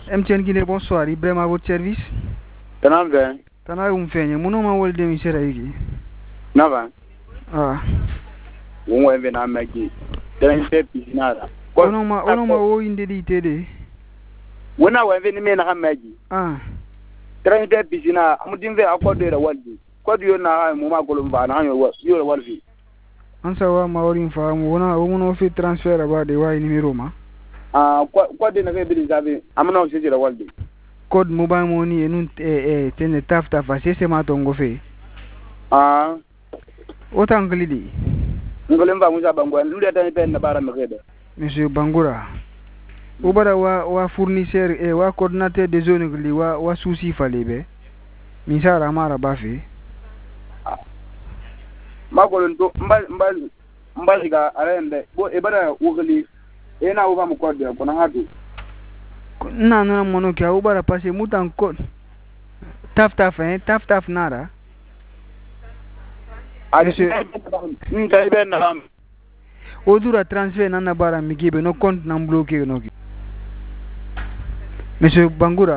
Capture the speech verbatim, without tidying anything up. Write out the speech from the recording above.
M T N Guinée, bonsoir. Ibrahim à votre service. T'en bien. T'en as un fait. Mon nom est Waldemir Seraïgi. Nava. Ah. On va venir à Magui. T'as un fait piscinada. On m'a on m'a ou indédité. On a venir à Magui. Ah. T'as un fait piscina. On dit à quoi de la Waldi. Quoi du na Moma Colomba, you're a Waldi. Ansa wa Maorin farm, one of fit transfer about the Y numéro ma. Ah, quoi de la Gabi? I'm not sitting a Waldi. Code mobile money and eh ten taf taf a sesema tongo fe. Ah. What uncle Lidi? Ngolemba Muzabango and Luda Pen the Barameda. Monsieur Bangura. Ubara wa wa fournisseur et wa coordinateur des zones wa wa souci falebe. Misara Mara Bafi. Makolonto mbal mbal mbaliga arende bo ebara ugli ena uva mukode kona hatu na na mono kia ubara pase mutan ko taf taf eh taf taf nara ase nta ibe na odura transfer nana bara migibe no compte na bloqué no Monsieur Bangura.